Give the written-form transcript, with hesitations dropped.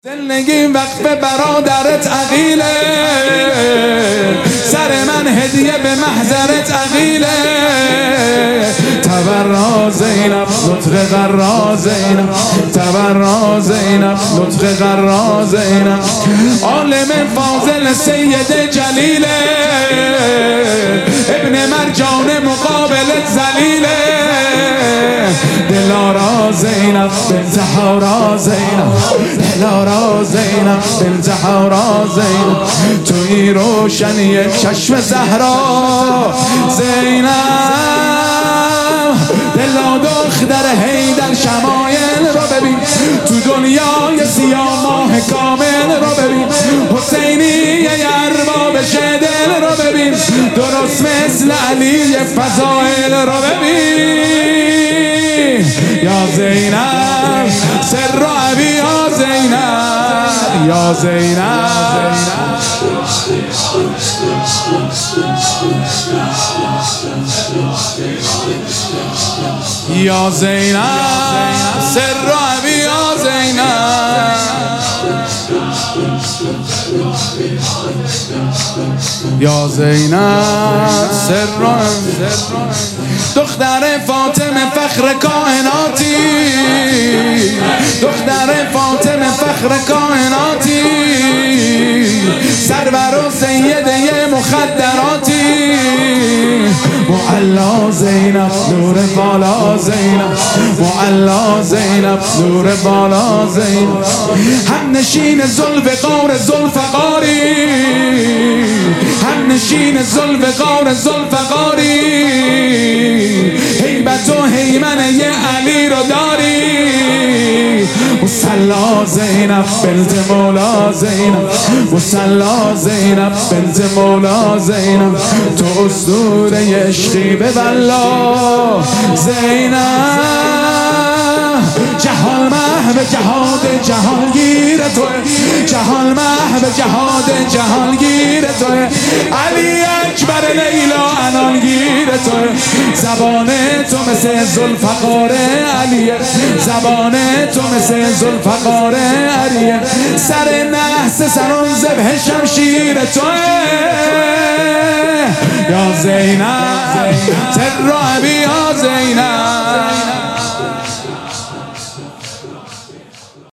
زندگی وقف برادرت عقیله، سر من هدیه به محضرت عقیله. تبرا زینب نطق قرا زینب، تبرا زینب نطق قرا زینب. عالم فاضل سید جلیله، ابن مرجان مقابلت زلیله. دلارا زینب بنت حورا زینب، دلارا زینب بنت حورا زینب. توی روشنی چشم زهرا زینب، دلا دختر حیدر شمایل رو ببین. تو دنیای سیاه ماه کامل رو ببین. حسینی ارباب شدل رو ببین. درست مثل علی فضائل رو ببین. یا زینب سر عبی، یا زینب، یا زینب. یا زینب سر عبی، یا زینب، یا زینب سر. دختر فاطمه فخر کائناتی، دختر فاطمه فخر کائناتی. سرور و سیده مخدراتی. معلا زینب نور بالا زینب، معلا زینب نور بالا زینب. هم نشین ذوالفقار ذوالفقاری، هم نشین ذوالفقار ذوالفقاری. هیبت و هیمنه ی علی رو داری. مصلا زینب بنت مولا زینب، مصلا زینب بنت مولا زینب. تو اسطوره عشقی به والله زینب. جهان محو جهاد جهانگیر توه، جهان محو جهاد جهانگیر توه. علی اکبر لیلا عنانگیر توه. زبان تو مثل ذوالفقار علیه، زبان تو مثل ذوالفقار علیه. سر نحس سران ذبح شمشیر توه. یا زینب سر عبی، یا زینب.